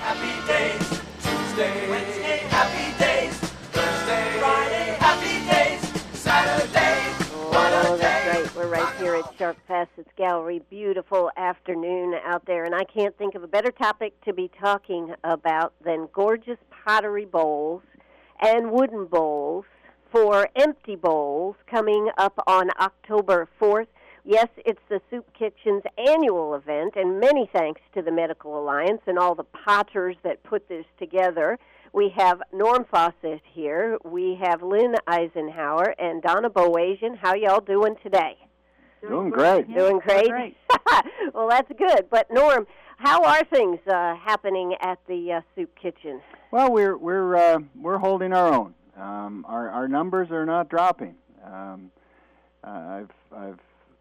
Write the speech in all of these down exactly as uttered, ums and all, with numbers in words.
happy days. Tuesday, Wednesday, happy days. Thursday, Friday, happy days. Saturday, what a Oh, day. that's right. We're right here at Sharp Facets Gallery. Beautiful afternoon out there, and I can't think of a better topic to be talking about than gorgeous pottery bowls and wooden bowls for empty bowls coming up on October fourth. Yes, it's the Soup Kitchen's annual event, and many thanks to the Medical Alliance and all the potters that put this together. We have Norm Fawcett here. We have Lynn Eisenhower and Donna Boasian. How y'all doing today? Doing great. Doing great? great. Well, that's good. But, Norm, how are things uh, happening at the uh, Soup Kitchen? Well, we're we're uh, we're holding our own. Um, our our numbers are not dropping. Um, uh, I've I've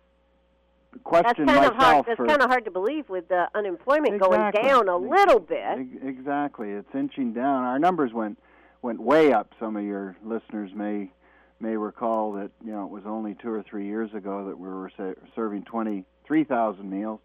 questioned that's kind myself of hard. That's for kind of hard to believe with the unemployment exactly. going down a little bit. Ex- Exactly, it's inching down. Our numbers went went way up. Some of your listeners may may recall that you know it was only two or three years ago that we were sa- serving twenty-three thousand meals,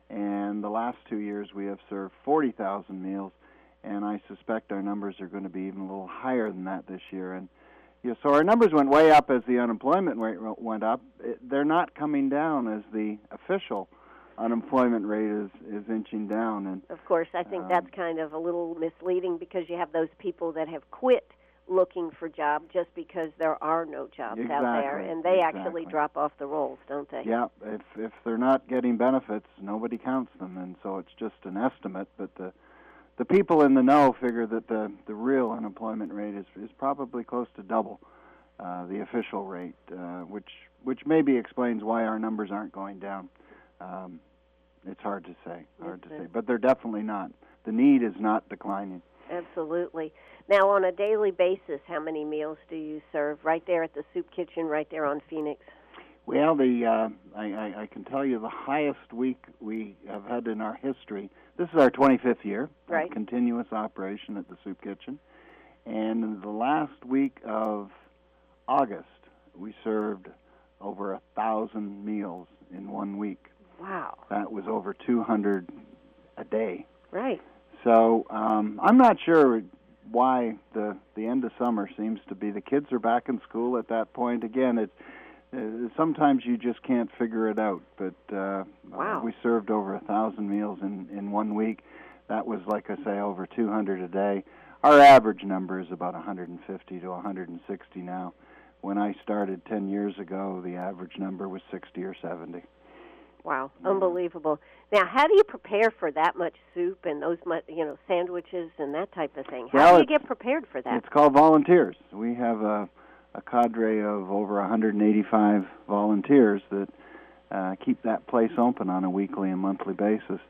and the last two years we have served forty thousand meals, and I suspect our numbers are going to be even a little higher than that this year. And yeah, so our numbers went way up as the unemployment rate went up. It, they're not coming down as the official unemployment rate is, is inching down. And of course, I think um, that's kind of a little misleading because you have those people that have quit looking for jobs just because there are no jobs exactly, out there, and they exactly. actually drop off the rolls, don't they? Yeah, if if they're not getting benefits, nobody counts them, and so it's just an estimate. But the the people in the know figure that the the real unemployment rate is is probably close to double uh, the official rate, uh, which which maybe explains why our numbers aren't going down. Um, it's hard to say, hard Yes, to sir. say, but they're definitely not. The need is not declining. Absolutely. Now, on a daily basis, how many meals do you serve right there at the Soup Kitchen, right there on Phoenix? Well, the uh, I, I, I can tell you the highest week we have had in our history. This is our twenty-fifth year Right. of continuous operation at the Soup Kitchen, and in the last week of August, we served over a thousand meals in one week. Wow. That was over two hundred a day. Right. So um, I'm not sure why the the end of summer seems to be. The kids are back in school at that point. Again, it's uh, sometimes you just can't figure it out. But uh, Wow. uh, we served over a thousand meals in, in one week. That was, like I say, over two hundred a day. Our average number is about one hundred fifty to one hundred sixty now. When I started ten years ago, the average number was sixty or seventy. Wow, unbelievable. Now, how do you prepare for that much soup and those much, you know, sandwiches and that type of thing? How Well, do you it's- get prepared for that? It's called volunteers. We have a, a cadre of over one hundred eighty-five volunteers that uh, keep that place open on a weekly and monthly basis.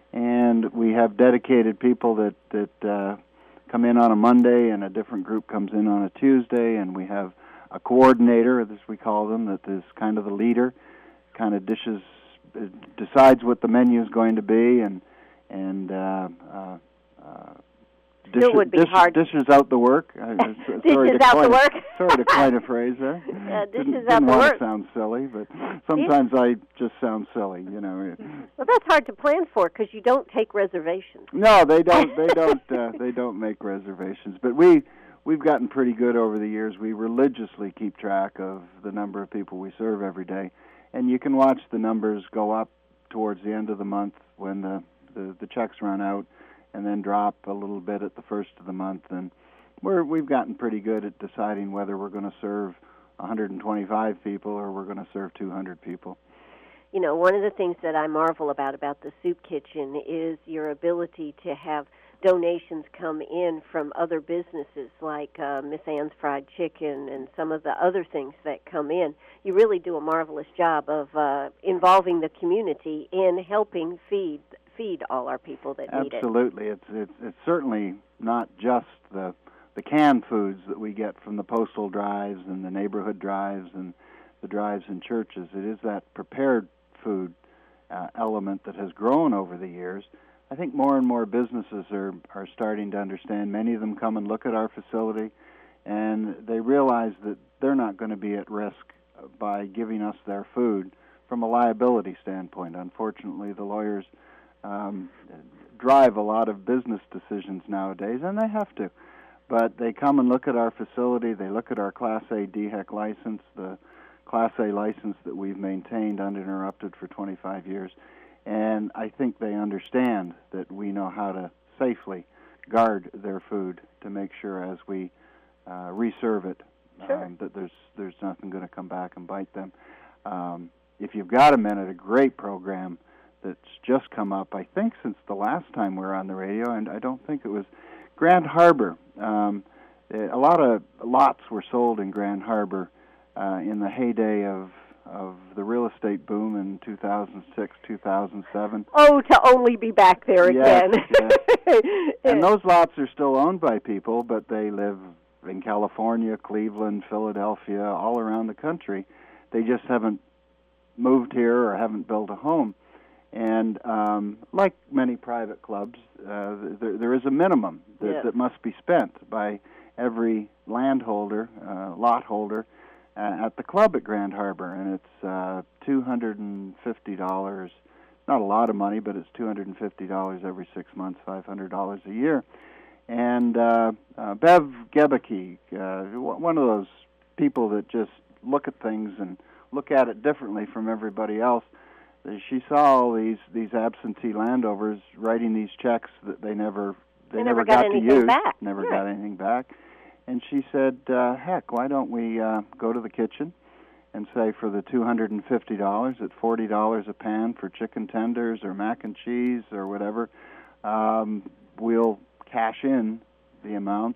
And we have dedicated people that, that uh, come in on a Monday, and a different group comes in on a Tuesday, and we have a coordinator, as we call them, that is kind of the leader, kind of dishes, decides what the menu is going to be, and and uh, uh, uh, dish, Still would be dish, hard. dishes out the work. I, I, sorry Dishes to out coin, the work. sorry to coin a phrase there. Yeah, dishes didn't, out didn't the want work. to sound silly, but sometimes I just sound silly, you know. Well, that's hard to plan for because you don't take reservations. No, they don't. They don't. Uh, they don't make reservations. But we we've gotten pretty good over the years. We religiously keep track of the number of people we serve every day, and you can watch the numbers go up towards the end of the month when the the, the checks run out, and then drop a little bit at the first of the month. And we're we've gotten pretty good at deciding whether we're going to serve one hundred twenty-five people or we're going to serve two hundred people. You know, one of the things that I marvel about about the Soup Kitchen is your ability to have donations come in from other businesses like uh, Miss Ann's Fried Chicken and some of the other things that come in. You really do a marvelous job of uh, involving the community in helping feed feed all our people that need it. Absolutely. It's, it's it's certainly not just the the canned foods that we get from the postal drives and the neighborhood drives and the drives in churches. It is that prepared food uh, element that has grown over the years. I think more and more businesses are, are starting to understand. Many of them come and look at our facility, and they realize that they're not going to be at risk by giving us their food from a liability standpoint. Unfortunately, the lawyers um, drive a lot of business decisions nowadays, and they have to. But they come and look at our facility. They look at our Class A D H E C license, the Class A license that we've maintained uninterrupted for twenty-five years. And I think they understand that we know how to safely guard their food to make sure as we uh, reserve it Sure. um, that there's there's nothing going to come back and bite them. Um, if you've got a minute, a great program that's just come up, I think, since the last time we were on the radio, and I don't think it was Grand Harbor. Um, a lot of lots were sold in Grand Harbor uh, in the heyday of of the real estate boom in two thousand six, two thousand seven. Oh, to only be back there Yes, again. yes. And those lots are still owned by people, but they live in California, Cleveland, Philadelphia, all around the country. They just haven't moved here or haven't built a home. And um, like many private clubs, uh, there, there is a minimum that, Yes. that must be spent by every landholder, uh, lot holder, uh, at the club at Grand Harbor. And it's uh, two hundred fifty dollars. Not a lot of money, but it's two hundred fifty dollars every six months, five hundred dollars a year. And uh, uh, Bev Gebeke, uh, one of those people that just look at things and look at it differently from everybody else, she saw all these, these absentee landowners writing these checks that they never they, They never never got got to anything use, back. never Yeah. got anything back. And she said, uh, heck, why don't we uh, go to the kitchen and say for the two hundred fifty dollars at forty dollars a pan for chicken tenders or mac and cheese or whatever, um, we'll cash in the amount,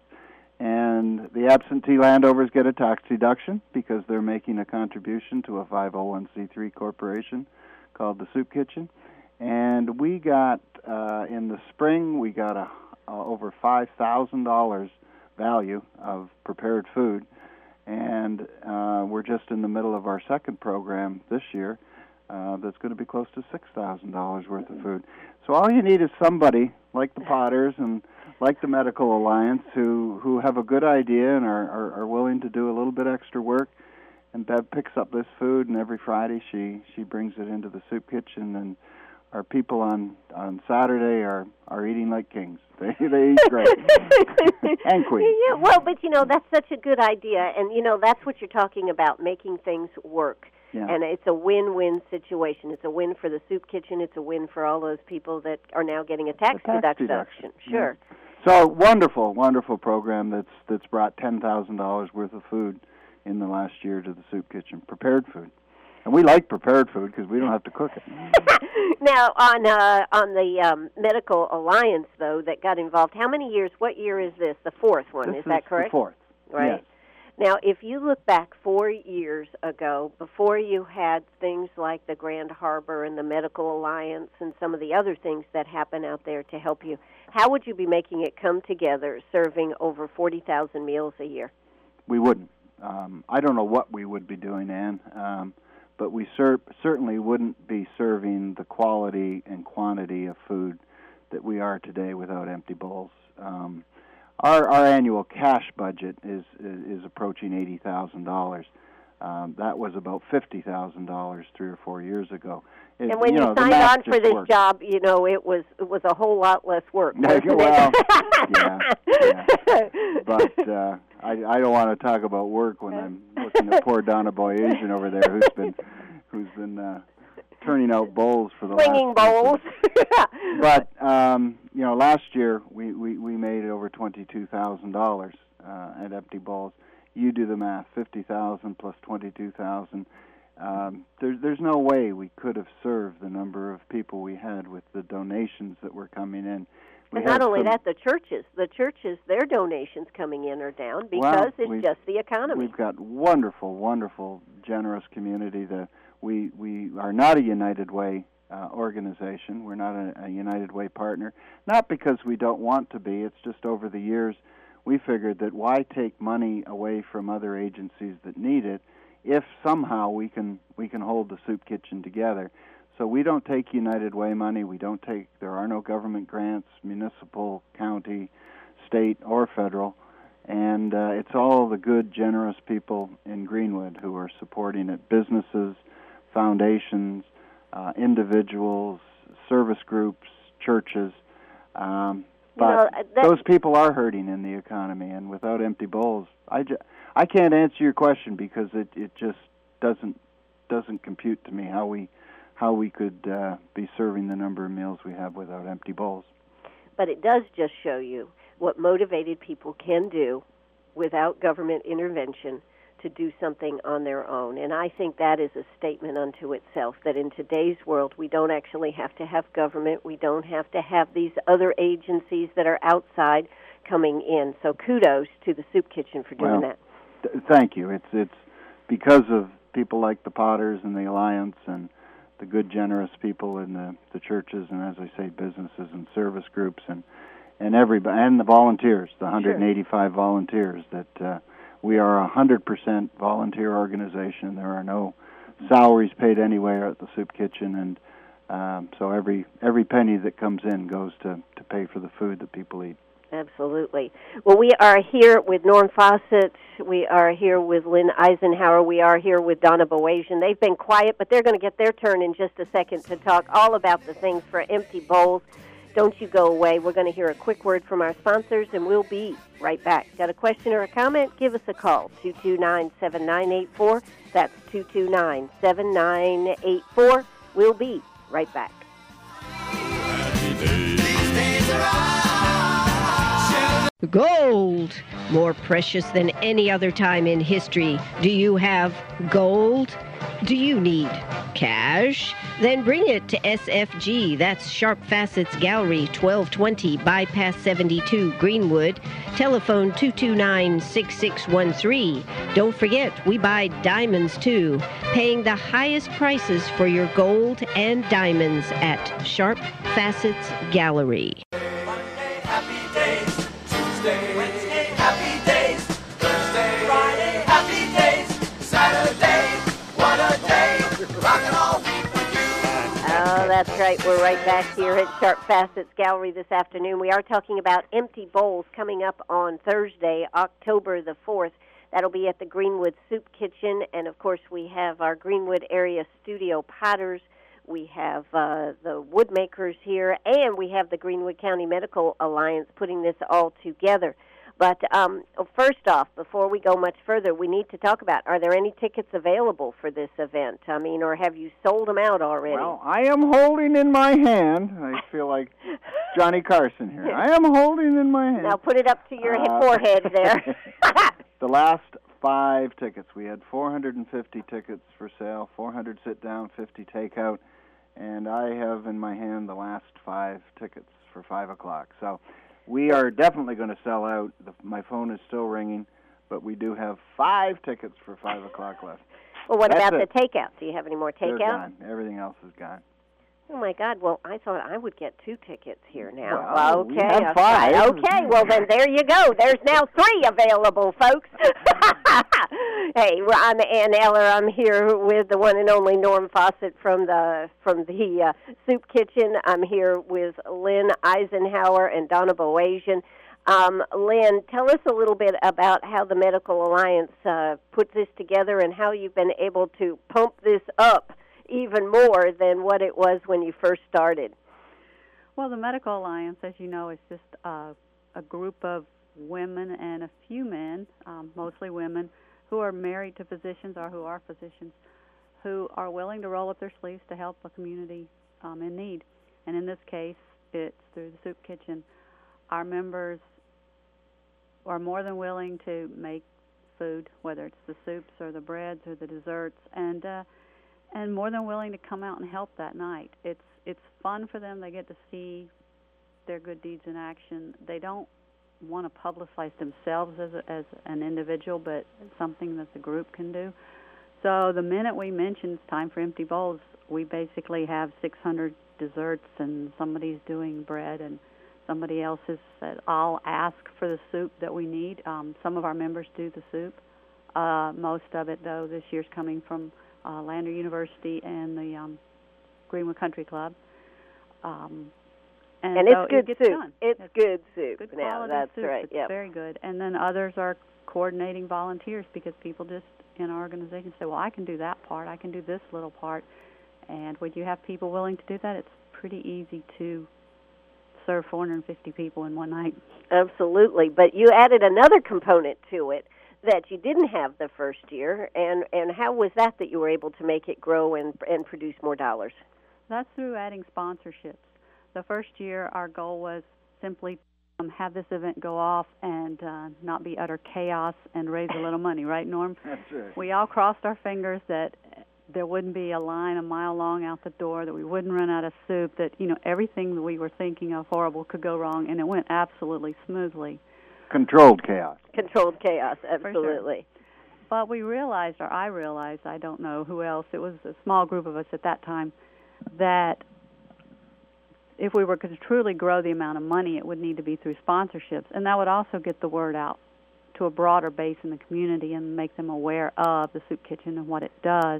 and the absentee landowners get a tax deduction because they're making a contribution to a five oh one c three corporation called the Soup Kitchen. And we got, uh, in the spring, we got a, uh, over five thousand dollars value of prepared food, and uh, we're just in the middle of our second program this year uh, that's going to be close to six thousand dollars worth of food. So all you need is somebody like the Potters and like the Medical Alliance who, who have a good idea and are, are, are willing to do a little bit extra work. And Bev picks up this food, and every Friday she, she brings it into the Soup Kitchen, and our people on, on Saturday are, are eating like kings. They they eat great. And queens. Yeah, well, but, you know, that's such a good idea. And, you know, that's what you're talking about, making things work. Yeah. And it's a win-win situation. It's a win for the Soup Kitchen. It's a win for all those people that are now getting a tax, A tax deduction. deduction. Sure. Yeah. So wonderful, wonderful program that's that's brought ten thousand dollars worth of food in the last year to the Soup Kitchen, prepared food. And we like prepared food because we don't have to cook it. Now, on uh, on the um, Medical Alliance, though, that got involved, how many years, what year is this? The fourth one, This is that correct? the fourth. Right. Yes. Now, if you look back four years ago, before you had things like the Grand Harbor and the Medical Alliance and some of the other things that happen out there to help you, how would you be making it come together, serving over forty thousand meals a year? We wouldn't. Um, I don't know what we would be doing, Ann, um, but we cer- certainly wouldn't be serving the quality and quantity of food that we are today without Empty Bowls. Um, our, our annual cash budget is is, is approaching eighty thousand dollars. Um, that was about fifty thousand dollars three or four years ago. It, And when you, know, the signed math on for just this works. job, you know, it was it was a whole lot less work. Yeah, wasn't well, it? yeah, yeah. But uh, I, I don't want to talk about work when I'm looking at poor Donna Boyasian over there, who's been who's been uh, turning out bowls for the Swinging last bowls. But um, you know, last year we, we, we made over twenty-two thousand dollars uh, at Empty Bowls. You do the math: fifty thousand plus twenty-two thousand. Um, there's there's no way we could have served the number of people we had with the donations that were coming in. We And not had only some- that, the churches, the churches, their donations coming in are down because Well, it's we've- just the economy. We've got wonderful, wonderful, generous community. The, we, we are not a United Way uh, organization. We're not a, a United Way partner. Not because we don't want to be. It's just over the years we figured that why take money away from other agencies that need it if somehow we can we can hold the Soup Kitchen together. So we don't take United Way money. We don't take, there are no government grants, municipal, county, state, or federal. And uh, it's all the good, generous people in Greenwood who are supporting it. Businesses, foundations, uh, individuals, service groups, churches. Um, You but know, that- those people are hurting in the economy, and without empty bowls, I, ju- I can't answer your question because it, it just doesn't doesn't compute to me how we how we could uh, be serving the number of meals we have without empty bowls. But it does just show you what motivated people can do without government intervention to do something on their own. And I think that is a statement unto itself, that in today's world we don't actually have to have government. We don't have to have these other agencies that are outside coming in. So kudos to the Soup Kitchen for doing Well, that. Th- thank you. It's it's because of people like the Potters and the Alliance and the good, generous people in the, the churches and, as I say, businesses and service groups and and everybody and the volunteers, the one hundred eighty-five sure. volunteers. That uh, we are a one hundred percent volunteer organization. There are no salaries paid anywhere at the Soup Kitchen, and um, so every every penny that comes in goes to to pay for the food that people eat. Absolutely. Well, we are here with Norm Fawcett. We are here with Lynn Eisenhower. We are here with Donna Boasian. They've been quiet, but they're going to get their turn in just a second to talk all about the things for empty bowls. Don't you go away. We're going to hear a quick word from our sponsors, and we'll be right back. Got a question or a comment? Give us a call, two two nine, seven nine eight four. That's two two nine, seven nine eight four. We'll be right back. Gold, more precious than any other time in history. Do you have gold? Do you need cash? Then bring it to S F G. That's Sharp Facets Gallery, twelve twenty Bypass seventy-two, Greenwood. Telephone two two nine, six six one three. Don't forget, we buy diamonds too, paying the highest prices for your gold and diamonds at Sharp Facets Gallery. Monday, happy days. Tuesday, Wednesday, happy days. Thursday, Friday, happy days. Saturday, what a day. Rock and roll with you. Oh, that's right. We're right back here at Sharp Facets Gallery this afternoon. We are talking about empty bowls coming up on Thursday, October the fourth. That'll be at the Greenwood Soup Kitchen. And, of course, we have our Greenwood area studio potters. We have uh, the woodmakers here, and we have the Greenwood County Medical Alliance putting this all together. But um, first off, before we go much further, we need to talk about, are there any tickets available for this event? I mean, or have you sold them out already? Well, I am holding in my hand, I feel like Johnny Carson here. I am holding in my hand. Now put it up to your Uh, forehead there. The last five tickets, we had four hundred fifty tickets for sale, four hundred sit-down, fifty takeout, and I have in my hand the last five tickets for five o'clock. So we are definitely going to sell out. The, my phone is still ringing, but we do have five tickets for five o'clock left. Well, what That's about it. the takeout? Do you have any more They're takeout? gone. Everything else is gone. Oh, my God. Well, I thought I would get two tickets here now. Well, okay. we have okay. five. Okay. Well, then there you go. There's now three available, folks. Hey, well, I'm Ann Eller. I'm here with the one and only Norm Fawcett from the from the uh, Soup Kitchen. I'm here with Lynn Eisenhower and Donna Boasian. Um, Lynn, tell us a little bit about how the Medical Alliance uh, put this together and how you've been able to pump this up even more than what it was when you first started. Well, the Medical Alliance, as you know, is just uh, a group of women and a few men, um, mostly women, who are married to physicians or who are physicians, who are willing to roll up their sleeves to help a community um, in need. And in this case, it's through the Soup Kitchen. Our members are more than willing to make food, whether it's the soups or the breads or the desserts, and uh, and more than willing to come out and help that night. It's it's fun for them. They get to see their good deeds in action. They don't want to publicize themselves as a, as an individual, but it's something that the group can do. So the minute we mention it's time for empty bowls, we basically have six hundred desserts, and somebody's doing bread, and somebody else has said, I'll ask for the soup that we need. Um, some of our members do the soup. Uh, most of it, though, this year's coming from uh, Lander University and the um, Greenwood Country Club. Um, And, and it's so good it gets soup. done. It's, It's good soup. Good now, quality that's soup. right. It's yep. very good. And then others are coordinating volunteers because people just in our organization say, well, I can do that part. I can do this little part. And when you have people willing to do that, it's pretty easy to serve four hundred fifty people in one night. Absolutely. But you added another component to it that you didn't have the first year, and, and how was that that you were able to make it grow and, and produce more dollars? That's through adding sponsorships. The first year, our goal was simply um, have this event go off and uh, not be utter chaos and raise a little money, right, Norm? That's right. We all crossed our fingers that there wouldn't be a line a mile long out the door, that we wouldn't run out of soup, that, you know, everything that we were thinking of horrible could go wrong, and it went absolutely smoothly. Controlled chaos. Controlled chaos, For absolutely. sure. But we realized, or I realized, I don't know who else, it was a small group of us at that time, that if we were to truly grow the amount of money, it would need to be through sponsorships, and that would also get the word out to a broader base in the community and make them aware of the soup kitchen and what it does.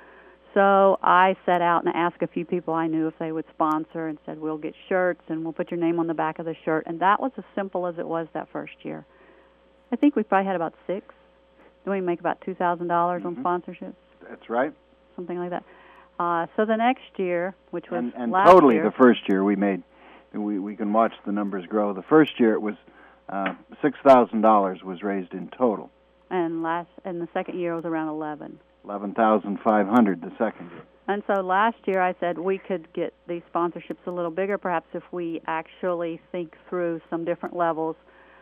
So I set out and asked a few people I knew if they would sponsor, and said, we'll get shirts and we'll put your name on the back of the shirt. And that was as simple as it was that first year. I think we probably had about six. Then we make about two thousand dollars Mm-hmm. on sponsorships. That's right. Something like that. Uh, so the next year, which was And, and last totally year, the first year we made, we, we can watch the numbers grow. The first year it was uh, six thousand dollars was raised in total. and last and the second year was around eleven. eleven thousand five hundred the second year. And so last year I said we could get these sponsorships a little bigger, perhaps if we actually think through some different levels.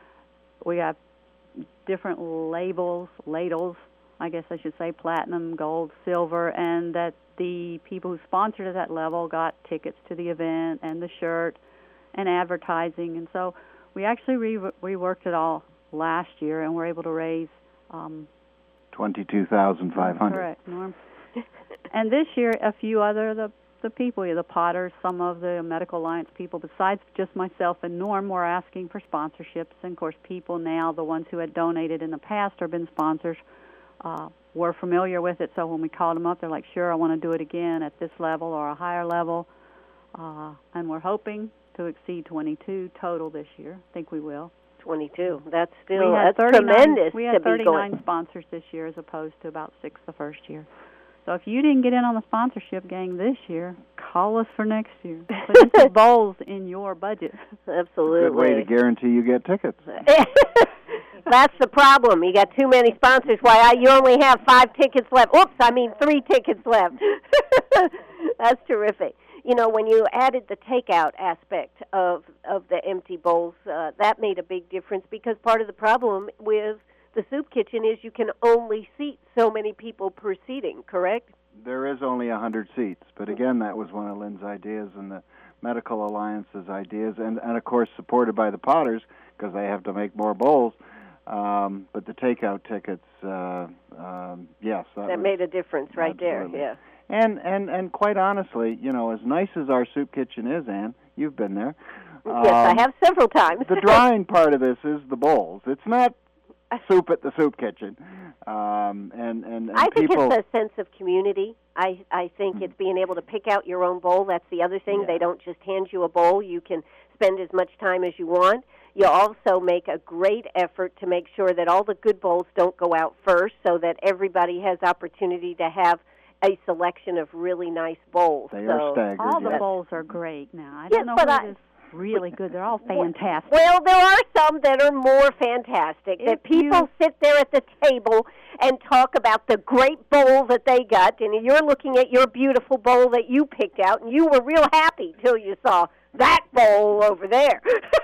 We have different labels, ladles, I guess I should say, platinum, gold, silver, and that the people who sponsored at that level got tickets to the event and the shirt and advertising. And so we actually re- reworked it all last year, and were able to raise um, twenty-two thousand five hundred. Correct, Norm. And this year, a few other the the people, the Potters, some of the Medical Alliance people, besides just myself and Norm, were asking for sponsorships. And of course, people now, the ones who had donated in the past or been sponsors, uh, were familiar with it. So when we called them up, they're like, "Sure, I want to do it again at this level or a higher level." Uh, and we're hoping to exceed twenty-two total this year. I think we will. twenty-two. That's still we had that's thirty-nine, tremendous we to had be thirty-nine going. sponsors this year as opposed to about six the first year. So if you didn't get in on the sponsorship gang this year, call us for next year. Put some bowls in your budget. Absolutely. Good way to guarantee you get tickets. That's the problem. You got too many sponsors. Why, I, you only have five tickets left. Oops, I mean three tickets left. That's terrific. You know, when you added the takeout aspect of, of the empty bowls, uh, that made a big difference, because part of the problem with the soup kitchen is you can only seat so many people per seating, correct? There is only one hundred seats, but again, that was one of Lynn's ideas and the Medical Alliance's ideas, and, and of course supported by the Potters, because they have to make more bowls. Um, but the takeout tickets, uh, um, yes. That, That was, made a difference right absolutely. there, yeah. And, and, and quite honestly, you know, as nice as our soup kitchen is, Ann, you've been there. Yes, I um, have several times. The drawing part of this is the bowls. It's not soup at the soup kitchen. Um, and, and, and I think people, it's a sense of community. I, I think Mm-hmm. it's being able to pick out your own bowl. That's the other thing. Yeah. They don't just hand you a bowl. You can spend as much time as you want. You also make a great effort to make sure that all the good bowls don't go out first, so that everybody has opportunity to have a selection of really nice bowls. They so, are staggered. All the yes. bowls are great now. I Yes, don't know but what I- is really good. They're all fantastic. Well, there are some that are more fantastic, that If people you- sit there at the table and talk about the great bowl that they got, and you're looking at your beautiful bowl that you picked out, and you were real happy till you saw that bowl over there.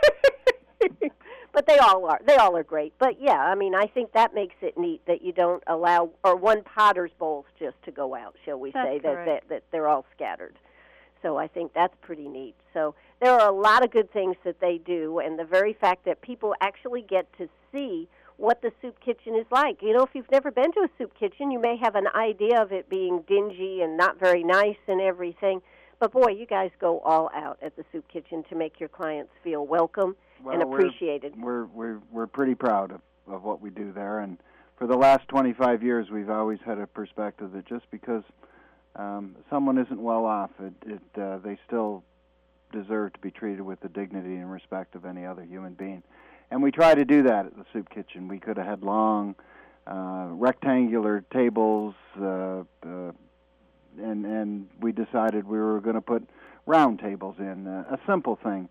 But they all are. They all are great. But, yeah, I mean, I think that makes it neat that you don't allow, or one Potter's bowls just to go out, shall we That's say, that, that, correct. that they're all scattered. So I think that's pretty neat. So there are a lot of good things that they do, and the very fact that people actually get to see what the soup kitchen is like. You know, if you've never been to a soup kitchen, you may have an idea of it being dingy and not very nice and everything. But, boy, you guys go all out at the soup kitchen to make your clients feel welcome Well, and we're- appreciated. We're we're we're pretty proud of, of what we do there, and for the last twenty-five years, we've always had a perspective that just because um, someone isn't well off, it, it uh, they still deserve to be treated with the dignity and respect of any other human being, and we try to do that at the soup kitchen. We could have had long, uh, rectangular tables, uh, uh, and and we decided we were going to put round tables in, uh, a simple thing.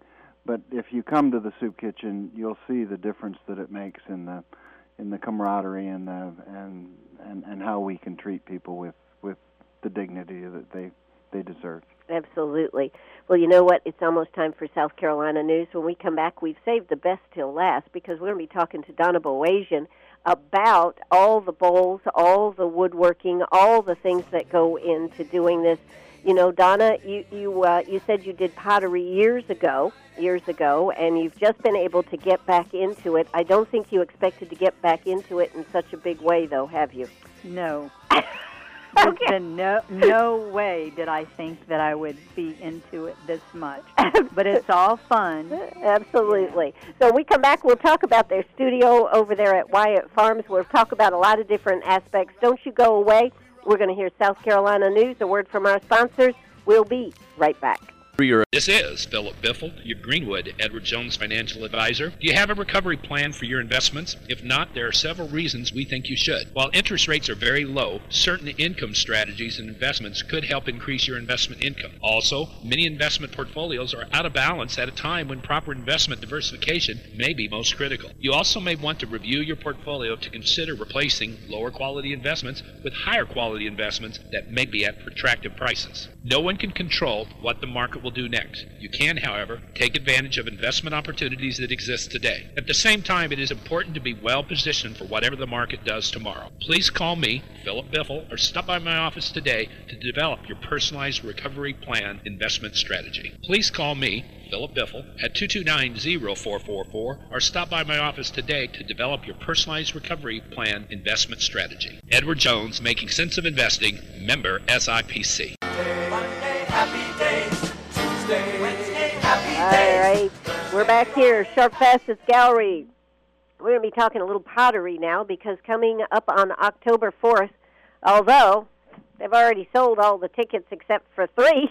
but if you come to the soup kitchen, you'll see the difference that it makes in the in the camaraderie and the and and, and how we can treat people with, with the dignity that they they deserve. Absolutely. Well, you know what? It's almost time for South Carolina News. When we come back, we've saved the best till last because we're going to be talking to Donna Boasian about all the bowls, all the woodworking, all the things that go into doing this. You know, Donna, you you uh, you said you did pottery years ago, years ago, and you've just been able to get back into it. I don't think you expected to get back into it in such a big way, though, have you? No. There's been no no way did I think that I would be into it this much. But it's all fun. Absolutely. So when we come back, we'll talk about their studio over there at Wyatt Farms. We'll talk about a lot of different aspects. Don't you go away. We're going to hear South Carolina News, a word from our sponsors. We'll be right back. This is Philip Biffle, your Greenwood Edward Jones financial advisor. Do you have a recovery plan for your investments? If not, there are several reasons we think you should. While interest rates are very low, certain income strategies and investments could help increase your investment income. Also, many investment portfolios are out of balance at a time when proper investment diversification may be most critical. You also may want to review your portfolio to consider replacing lower quality investments with higher quality investments that may be at attractive prices. No one can control what the market will do next. You can, however, take advantage of investment opportunities that exist today. At the same time, it is important to be well positioned for whatever the market does tomorrow. Please call me, Philip Biffle, or stop by my office today to develop your personalized recovery plan investment strategy. Please call me, Philip Biffle, at two two nine, zero four four four, or stop by my office today to develop your personalized recovery plan investment strategy. Edward Jones, Making Sense of Investing, member S I P C. Monday, happy days. Tuesday, Wednesday, happy All days. right. We're back here, Sharp Facets Gallery. We're going to be talking a little pottery now because coming up on October fourth, although they've already sold all the tickets except for three,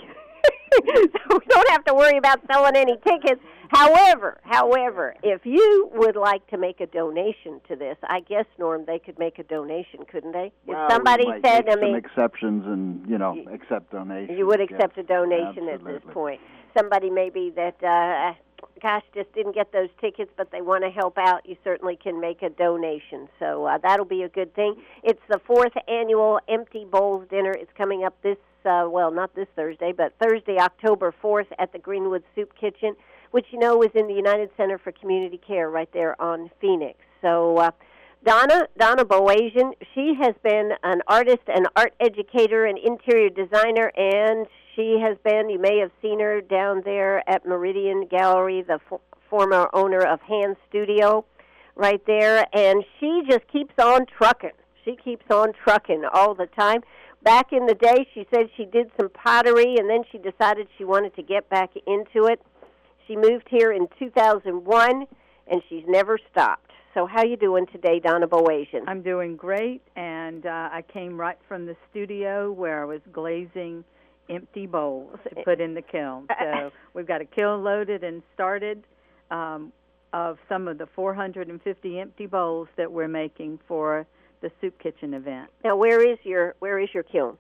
so we don't have to worry about selling any tickets. However, however, if you would like to make a donation to this, I guess, Norm, they could make a donation, couldn't they? Well, if somebody we might said, make I mean, some exceptions and, you know, accept donations. you would accept yes. a donation Absolutely. at this point. Somebody maybe that, uh, gosh, just didn't get those tickets, but they want to help out, you certainly can make a donation. So uh, that'll be a good thing. It's the fourth annual Empty Bowls Dinner. It's coming up this, uh, well, not this Thursday, but Thursday, October fourth at the Greenwood Soup Kitchen, which, you know, is in the United Center for Community Care right there on Phoenix. So uh, Donna, Donna Boasian, she has been an artist, an art educator, an interior designer, and she has been, you may have seen her down there at Meridian Gallery, the f- former owner of Hand Studio right there, and she just keeps on trucking. She keeps on trucking all the time. Back in the day, she said she did some pottery, and then she decided she wanted to get back into it. She moved here in two thousand one, and she's never stopped. So how you doing today, Donna Boasian? I'm doing great, and uh, I came right from the studio where I was glazing empty bowls to put in the kiln. So we've got a kiln loaded and started um, of some of the four hundred fifty empty bowls that we're making for the Soup Kitchen event. Now, where is your where is your kiln?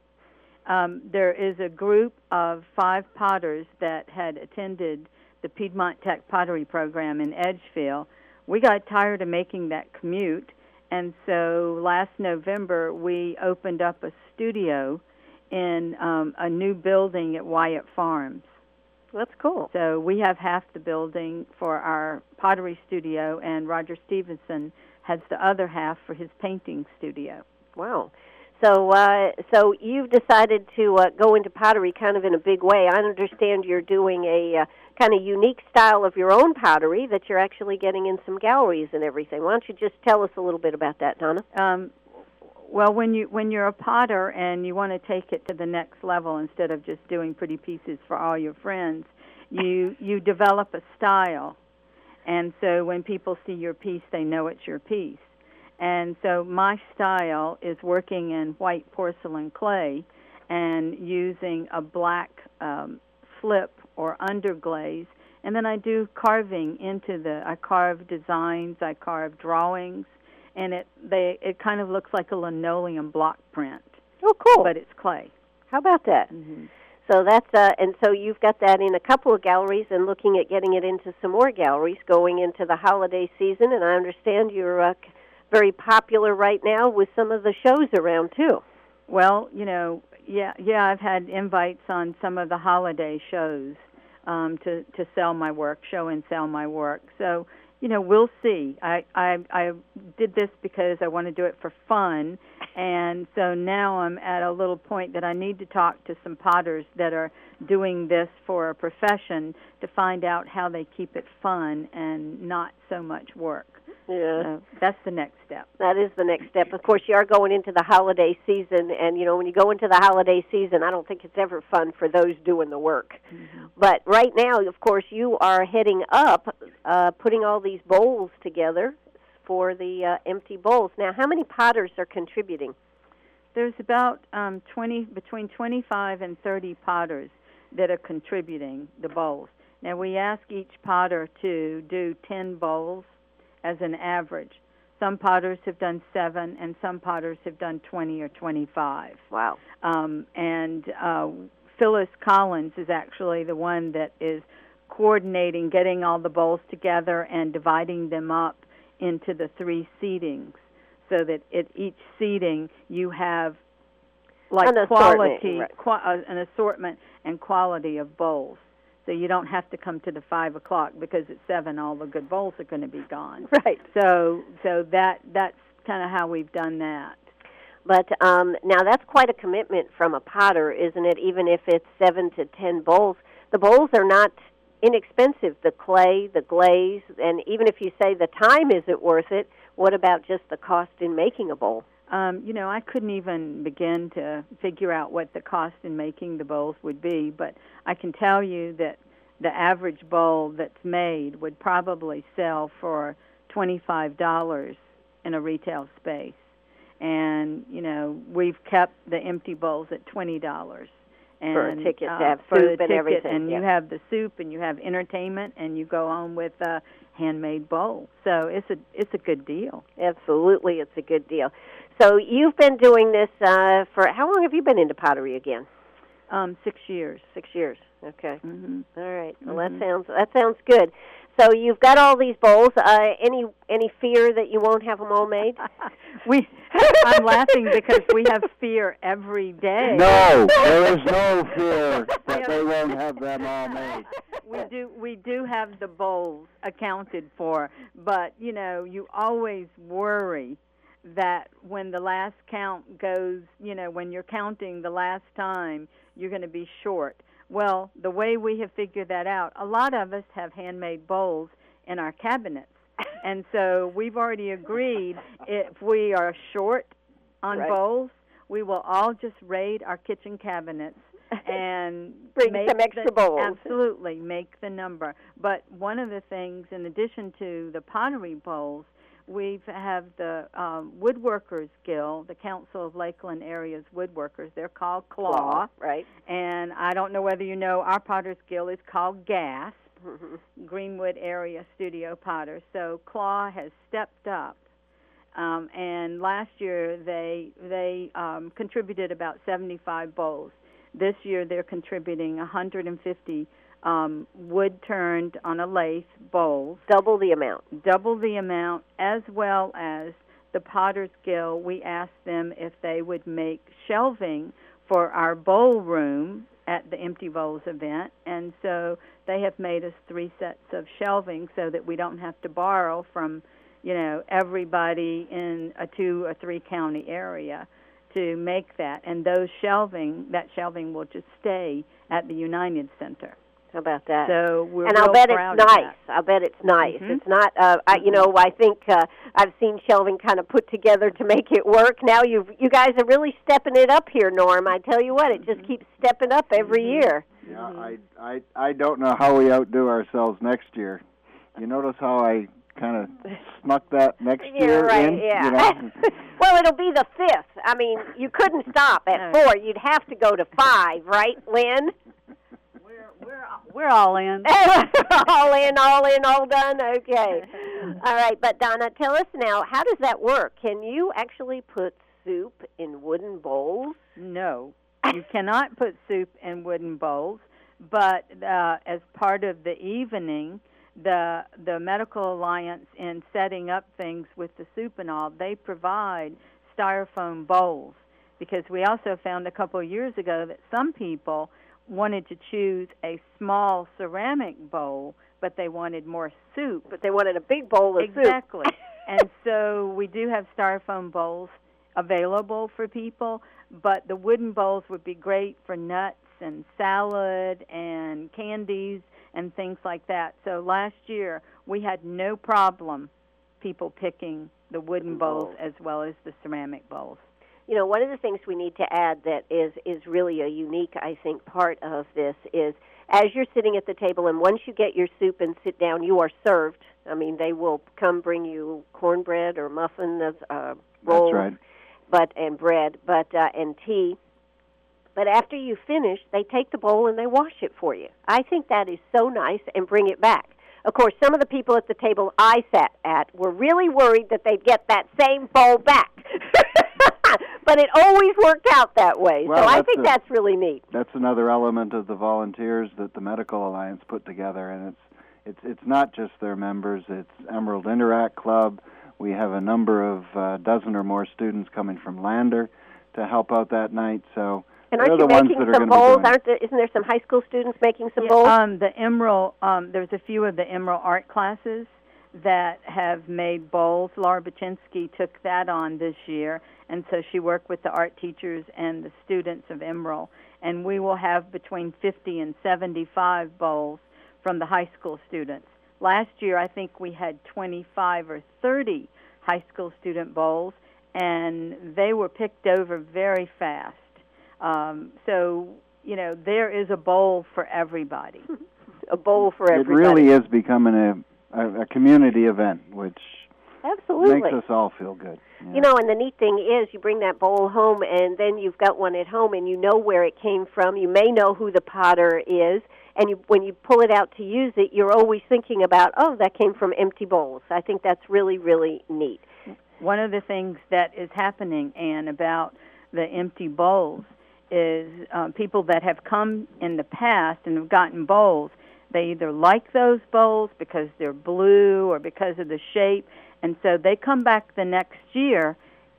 Um, there is a group of five potters that had attended the Piedmont Tech Pottery Program in Edgefield. We got tired of making that commute, and so last November we opened up a studio in um, a new building at Wyatt Farms. That's cool. So we have half the building for our pottery studio, and Roger Stevenson has the other half for his painting studio. Wow. So uh, so you've decided to uh, go into pottery kind of in a big way. I understand you're doing a uh, kind of unique style of your own pottery that you're actually getting in some galleries and everything. Why don't you just tell us a little bit about that, Donna? Um, well, when, you, when you're a potter and you want to take it to the next level instead of just doing pretty pieces for all your friends, you, you develop a style. And so when people see your piece, they know it's your piece. And so my style is working in white porcelain clay and using a black um, slip or underglaze. And then I do carving into the, I carve designs, I carve drawings, and it they it kind of looks like a linoleum block print. Oh, cool. But it's clay. How about that? Mm-hmm. So that's uh, and so you've got that in a couple of galleries, and looking at getting it into some more galleries going into the holiday season. And I understand you're uh, very popular right now with some of the shows around too. Well, you know, yeah, yeah, I've had invites on some of the holiday shows um, to to sell my work, show and sell my work. So, you know, we'll see. I, I I did this because I want to do it for fun, and so now I'm at a little point that I need to talk to some potters that are doing this for a profession to find out how they keep it fun and not so much work. Yeah. So that's the next step. That is the next step. Of course, you are going into the holiday season, and, you know, when you go into the holiday season, I don't think it's ever fun for those doing the work. Mm-hmm. But right now, of course, you are heading up, uh, putting all these bowls together for the uh, empty bowls. Now, how many potters are contributing? There's about um, twenty, between twenty-five and thirty potters that are contributing the bowls. Now, we ask each potter to do ten bowls as an average. Some potters have done seven, and some potters have done twenty or twenty-five. Wow. Um, and uh, Phyllis Collins is actually the one that is coordinating getting all the bowls together and dividing them up into the three seatings, so that at each seating you have like an quality, assortment, right. qu- uh, an assortment and quality of bowls. So you don't have to come to the five o'clock because at seven all the good bowls are going to be gone. Right. So so that that's kind of how we've done that. But um, now that's quite a commitment from a potter, isn't it? Even if it's seven to ten bowls, the bowls are not inexpensive. The clay, the glaze, and even if you say the time isn't worth it, what about just the cost in making a bowl? Um, you know, I couldn't even begin to figure out what the cost in making the bowls would be, but I can tell you that the average bowl that's made would probably sell for twenty-five dollars in a retail space. And, you know, we've kept the empty bowls at twenty dollars. And, for a ticket to uh, have for soup the and ticket, everything. And yeah. you have the soup and you have entertainment and you go home with a handmade bowl. So it's a it's a good deal. Absolutely, it's a good deal. So you've been doing this uh, for, how long have you been into pottery again? Um, six years. Six years, okay. Mm-hmm. All right, well mm-hmm. that sounds that sounds good. So you've got all these bowls. Uh, any any fear that you won't have them all made? we, I'm laughing because we have fear every day. No, there is no fear that they won't have them all made. We do we do have the bowls accounted for, but you know, you always worry that when the last count goes, you know, when you're counting the last time, you're going to be short. Well, the way we have figured that out, a lot of us have handmade bowls in our cabinets. And so we've already agreed if we are short on right. bowls, we will all just raid our kitchen cabinets and bring make some extra the, bowls. Absolutely, make the number. But one of the things, in addition to the pottery bowls, we have the um, Woodworkers Guild, the Council of Lakeland Area's Woodworkers. They're called C L A W, Claw, right? And I don't know whether you know, our Potters Guild is called GASP, Mm-hmm. Greenwood Area Studio Potters. So C L A W has stepped up, um, and last year they they um, contributed about seventy-five bowls. This year they're contributing one hundred fifty Um, wood-turned on a lathe bowls. Double the amount. Double the amount, as well as the Potters Guild. We asked them if they would make shelving for our bowl room at the Empty Bowls event, and so they have made us three sets of shelving so that we don't have to borrow from, you know, everybody in a two or three county area to make that. And those shelving, that shelving will just stay at the United Center. How about that? So we're and real I'll bet proud it's of nice. that. I'll bet it's nice. Mm-hmm. It's not, uh, I, you know, I think uh, I've seen shelving kind of put together to make it work. Now you you guys are really stepping it up here, Norm. I tell you what, it just keeps stepping up every Mm-hmm. year. Yeah, Mm-hmm. I, I, I don't know how we outdo ourselves next year. You notice how I kind of snuck that next Yeah, year right, in? yeah. You know? Well, it'll be the fifth. I mean, you couldn't stop at four. You'd have to go to five, right, Lynn? We're we're we're all in. all in, all in, all done? Okay. All right, but Donna, tell us now, how does that work? Can you actually put soup in wooden bowls? No. You cannot put soup in wooden bowls, but uh, as part of the evening, the the Medical Alliance, in setting up things with the soup and all, they provide styrofoam bowls, because we also found a couple of years ago that some people wanted to choose a small ceramic bowl, but they wanted more soup. But they wanted a big bowl of exactly. soup. Exactly. And so we do have styrofoam bowls available for people, but the wooden bowls would be great for nuts and salad and candies and things like that. So last year we had no problem people picking the wooden bowls as well as the ceramic bowls. You know, one of the things we need to add that is, is really a unique, I think, part of this is as you're sitting at the table, and once you get your soup and sit down, you are served. I mean, they will come bring you cornbread or muffin, uh, rolls, That's right. but and bread, but uh, and tea. But after you finish, they take the bowl and they wash it for you. I think that is so nice, and bring it back. Of course, some of the people at the table I sat at were really worried that they'd get that same bowl back. But it always worked out that way. Well, so I that's think a, that's really neat. That's another element of the volunteers that the Medical Alliance put together, and it's it's it's not just their members. It's Emerald Interact Club. We have a number of uh, dozen or more students coming from Lander to help out that night. So and they're aren't the you ones making that are some going to be bowls? doing Aren't there, isn't there some high school students making some yeah, bowls? Um, the Emerald, um, there's a few of the Emerald art classes that have made bowls. Laura Baczynski took that on this year, and so she worked with the art teachers and the students of Emerald. And we will have between fifty and seventy-five bowls from the high school students. Last year, I think we had twenty-five or thirty high school student bowls, and they were picked over very fast. Um, so, you know, there is a bowl for everybody. A bowl for it everybody. really is becoming a, a, a community event, which Absolutely. makes us all feel good. Yeah. You know, and the neat thing is you bring that bowl home, and then you've got one at home, and you know where it came from. You may know who the potter is, and you, when you pull it out to use it, you're always thinking about, oh, that came from empty bowls. I think that's really, really neat. One of the things that is happening, Anne, about the empty bowls is um, people that have come in the past and have gotten bowls, they either like those bowls because they're blue or because of the shape, and so they come back the next year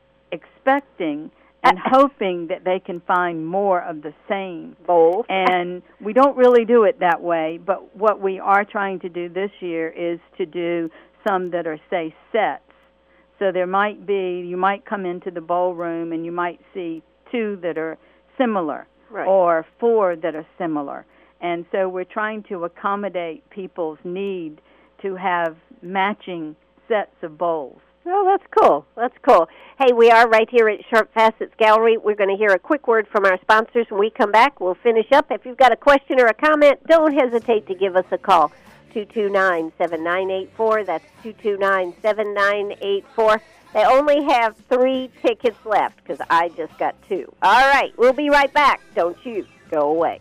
expecting and hoping that they can find more of the same bowl. And we don't really do it that way, but what we are trying to do this year is to do some that are, say, sets. So there might be, you might come into the bowl room and you might see two that are similar, right, or four that are similar. And so we're trying to accommodate people's need to have matching sets of bowls. Oh, that's cool. That's cool. Hey, we are right here at Sharp Facets Gallery. We're going to hear a quick word from our sponsors. When we come back, we'll finish up. If you've got a question or a comment, don't hesitate to give us a call. two two nine, seven nine eight four. That's two two nine, seven nine eight four. They only have three tickets left because I just got two. All right, we'll be right back. Don't you go away.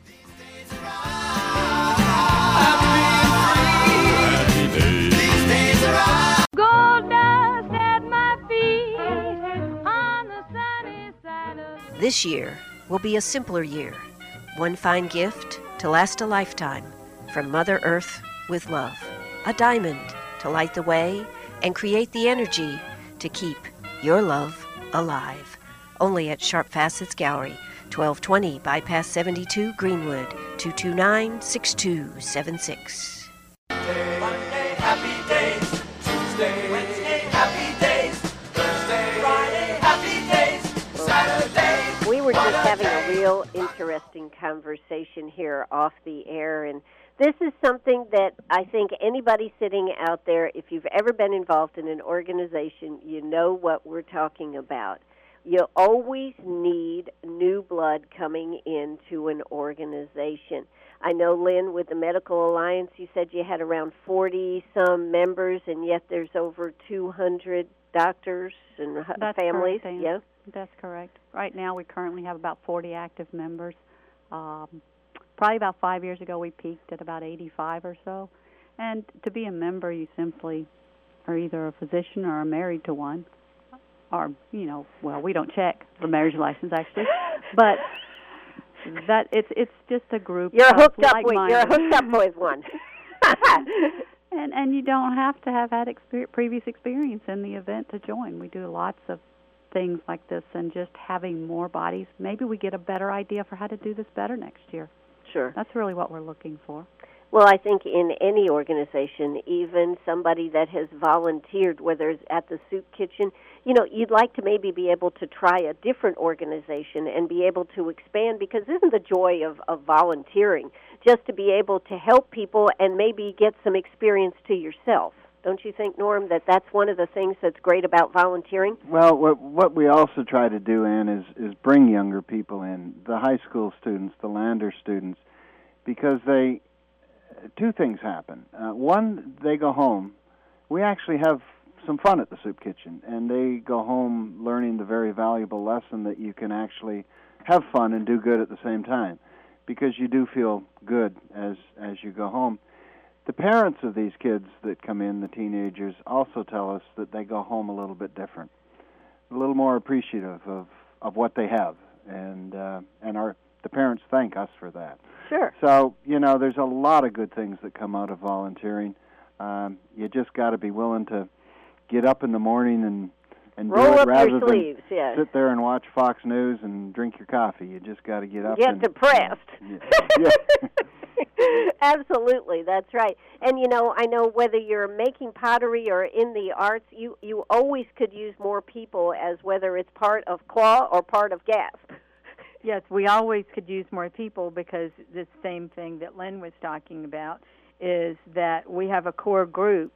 Gold dust at my feet on the sunny side of... This year will be a simpler year. One fine gift to last a lifetime from Mother Earth with love. A diamond to light the way and create the energy to keep your love alive. Only at Sharp Facets Gallery, twelve twenty Bypass seventy-two Greenwood, two two nine, six two seven six. Monday, happy days. Tuesday, Wednesday, happy days. Thursday, Friday, happy days. Saturday. We were just having a real interesting conversation here off the air, and this is something that I think anybody sitting out there, if you've ever been involved in an organization, you know what we're talking about. You always need new blood coming into an organization. I know, Lynn, with the Medical Alliance, you said you had around forty-some members, and yet there's over two hundred doctors and That's families. Correct, yeah, that's correct. Right now, we currently have about forty active members. Um, probably about five years ago, we peaked at about eighty-five or so. And to be a member, you simply are either a physician or are married to one, or, you know, well, we don't check the marriage license, actually. But that it's it's just a group. You're a of hooked up with. You're a like-minded. hooked up with one. And and you don't have to have had exper- previous experience in the event to join. We do lots of things like this, and just having more bodies, maybe we get a better idea for how to do this better next year. Sure. That's really what we're looking for. Well, I think in any organization, even somebody that has volunteered, whether it's at the soup kitchen, you know, you'd like to maybe be able to try a different organization and be able to expand, because isn't the joy of, of volunteering just to be able to help people and maybe get some experience to yourself? Don't you think, Norm, that that's one of the things that's great about volunteering? Well, what, what we also try to do, Ann, is, is bring younger people in, the high school students, the Lander students, because they... Two things happen. Uh, one, they go home. We actually have some fun at the soup kitchen, and they go home learning the very valuable lesson that you can actually have fun and do good at the same time, because you do feel good as as you go home. The parents of these kids that come in, the teenagers, also tell us that they go home a little bit different, a little more appreciative of, of what they have, and uh, and our the parents thank us for that. Sure. So, you know, there's a lot of good things that come out of volunteering. Um, you just got to be willing to get up in the morning and, and roll do it up rather your than sleeves, yes. sit there and watch Fox News and drink your coffee. You just got to get up. Get and, depressed. Yeah. yeah. Absolutely, that's right. And, you know, I know whether you're making pottery or in the arts, you, you always could use more people, as whether it's part of claw or part of gasp. Yes, we always could use more people, because the same thing that Lynn was talking about is that we have a core group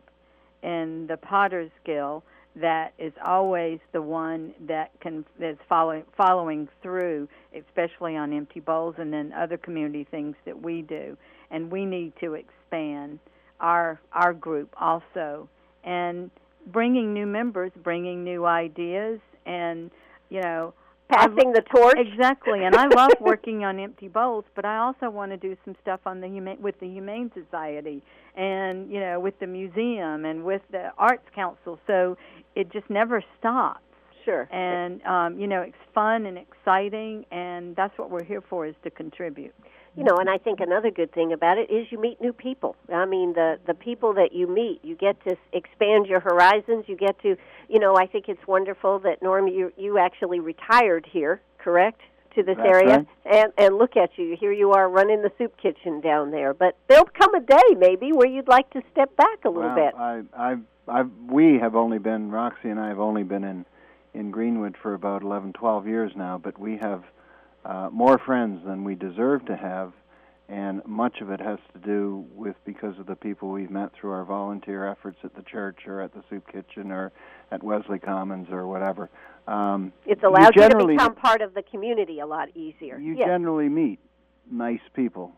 in the Potter's Guild that is always the one that can that's following following through, especially on empty bowls and then other community things that we do. And we need to expand our our group also, and bringing new members, bringing new ideas, and you know. Passing the torch. Exactly, and I love working on empty bowls, but I also want to do some stuff on the huma- with the Humane Society, and you know, with the museum and with the Arts Council. So it just never stops. Sure. And um, you know, it's fun and exciting, and that's what we're here for, is to contribute. You know, and I think another good thing about it is you meet new people. I mean, the the people that you meet, you get to expand your horizons. You get to, you know, I think it's wonderful that, Norm, you you actually retired here, correct, to this That's area, right. and and look at you. Here you are running the soup kitchen down there. But there'll come a day maybe where you'd like to step back a little well, bit. I, I, I, we have only been, Roxy and I have only been in, in Greenwood for about eleven, twelve years now, but we have uh, more friends than we deserve to have. And much of it has to do with because of the people we've met through our volunteer efforts at the church or at the soup kitchen or at Wesley Commons or whatever. Um, it's allowed you, you to become part of the community a lot easier. You yes. generally meet nice people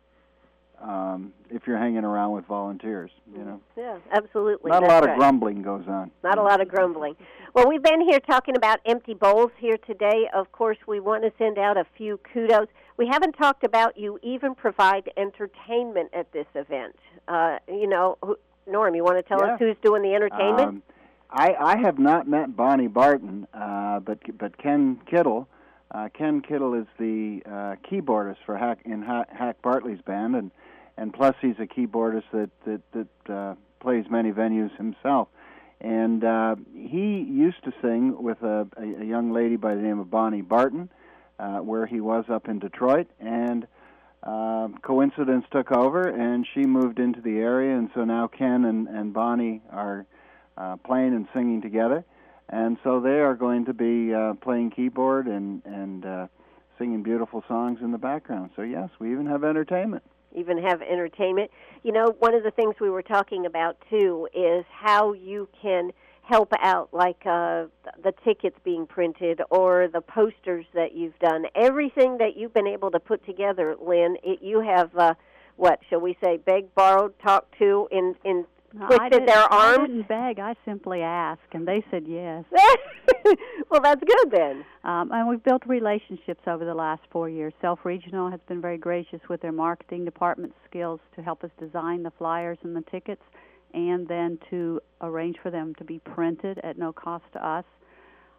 um, if you're hanging around with volunteers, you know. Yeah, absolutely. Not That's a lot right. of grumbling goes on. Not a lot of grumbling. Well, we've been here talking about empty bowls here today. Of course, we want to send out a few kudos. We haven't talked about you even provide entertainment at this event. Uh, you know, who, Norm, you want to tell Yeah. us who's doing the entertainment? Um, I, I have not met Bonnie Barton, uh, but but Ken Kittle. Uh, Ken Kittle is the uh, keyboardist for Hack in ha- Hack Bartley's band, and, and plus he's a keyboardist that that, that uh, plays many venues himself. And uh, he used to sing with a, a, a young lady by the name of Bonnie Barton, uh, where he was up in Detroit, and uh, coincidence took over, and she moved into the area, and so now Ken and, and Bonnie are uh, playing and singing together. And so they are going to be uh, playing keyboard and, and uh, singing beautiful songs in the background. So, yes, we even have entertainment. Even have entertainment. You know, one of the things we were talking about, too, is how you can help out, like uh, the tickets being printed or the posters that you've done. Everything that you've been able to put together, Lynn, it, you have, uh, what, shall we say, begged, borrowed, talked to, in, in No, I twisted didn't- their arms? I didn't beg. I simply asked, and they said yes. Well, that's good then. Um, and we've built relationships over the last four years. Self Regional has been very gracious with their marketing department skills to help us design the flyers and the tickets, and then to arrange for them to be printed at no cost to us.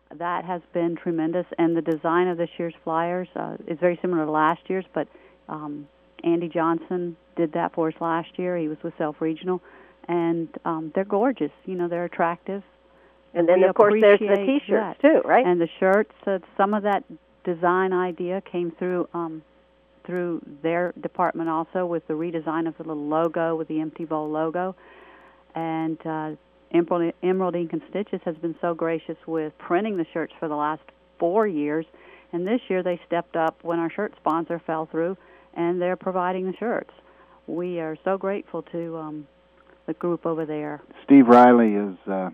that has been tremendous. And the design of this year's flyers uh, is very similar to last year's, but um, Andy Johnson did that for us last year. He was with Self Regional, and um, they're gorgeous. You know, they're attractive. And then, We of course, there's the appreciate T-shirts, that. too, right? And the shirts, uh, some of that design idea came through um, through their department also, with the redesign of the little logo with the Empty Bowl logo. And uh, Emerald, Emerald Ink and Stitches has been so gracious with printing the shirts for the last four years. And this year they stepped up when our shirt sponsor fell through, and they're providing the shirts. We are so grateful to um, the group over there. Steve Riley is uh,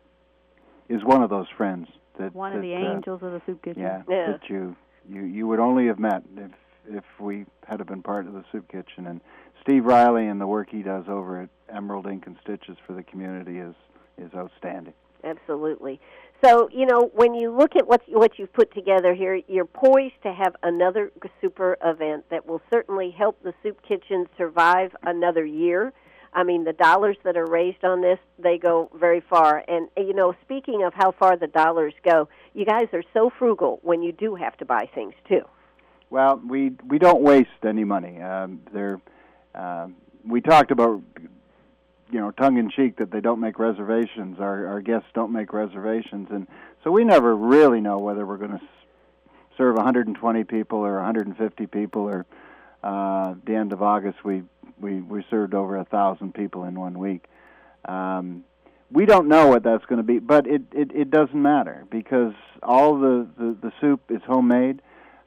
is one of those friends that One of that, the uh, angels of the soup kitchen. Yeah, Yeah. that you, you you would only have met if if we had been part of the soup kitchen. And Steve Riley and the work he does over at Emerald Ink and Stitches for the community is is outstanding. Absolutely. So, you know, when you look at what what you've put together here, you're poised to have another super event that will certainly help the soup kitchen survive another year. I mean, the dollars that are raised on this, they go very far. And, you know, speaking of how far the dollars go, you guys are so frugal when you do have to buy things, too. Well, we we don't waste any money. Um, there, uh, we talked about, you know, tongue-in-cheek that they don't make reservations. Our our guests don't make reservations, and so we never really know whether we're going to serve one hundred twenty people or one hundred fifty people. Or uh, at the end of August, we we we served over a thousand people in one week. Um, we don't know what that's going to be, but it, it it doesn't matter because all the the, the soup is homemade.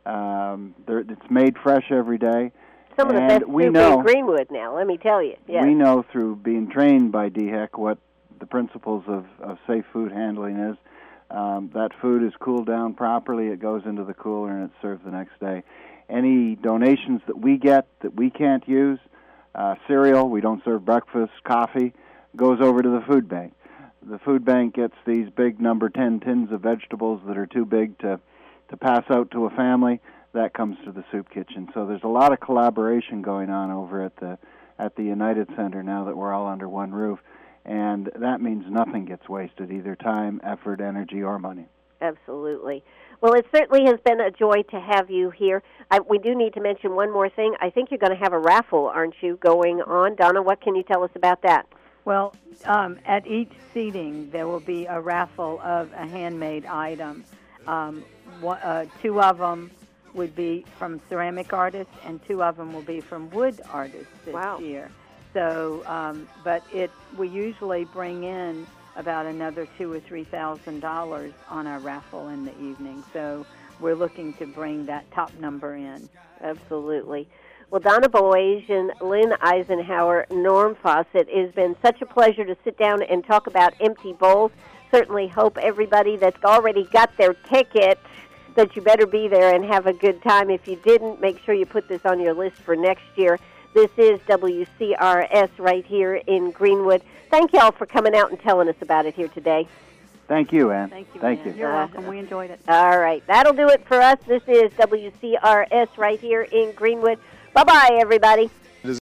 Um, there, it's made fresh every day. Some of the And best we soup know- in Greenwood now, let me tell you. Yes. We know through being trained by D H E C what the principles of, of safe food handling is. Um, that food is cooled down properly. It goes into the cooler and it's served the next day. Any donations that we get that we can't use, uh, cereal, we don't serve breakfast, coffee, goes over to the food bank. The food bank gets these big number ten tins of vegetables that are too big to, to pass out to a family. That comes to the soup kitchen. So there's a lot of collaboration going on over at the at the United Center now that we're all under one roof, and that means nothing gets wasted, either time, effort, energy, or money. Absolutely. Well, it certainly has been a joy to have you here. I, we do need to mention one more thing. I think you're going to have a raffle, aren't you, going on? Donna, what can you tell us about that? Well, um, at each seating, there will be a raffle of a handmade item. Um, one, uh, two of them would be from ceramic artists, and two of them will be from wood artists this Wow. year. So, um, but it we usually bring in about another two or three thousand dollars on our raffle in the evening. So we're looking to bring that top number in. Absolutely. Well, Donna Boage and Lynn Eisenhower, Norm Fawcett, it has been such a pleasure to sit down and talk about Empty Bowls. Certainly hope everybody that's already got their ticket that you better be there and have a good time. If you didn't, make sure you put this on your list for next year. This is W C R S right here in Greenwood. Thank you all for coming out and telling us about it here today. Thank you, Ann. Thank you, Thank Ann. you. You're Uh, welcome. We enjoyed it. All right. That'll do it for us. This is W C R S right here in Greenwood. Bye-bye, everybody.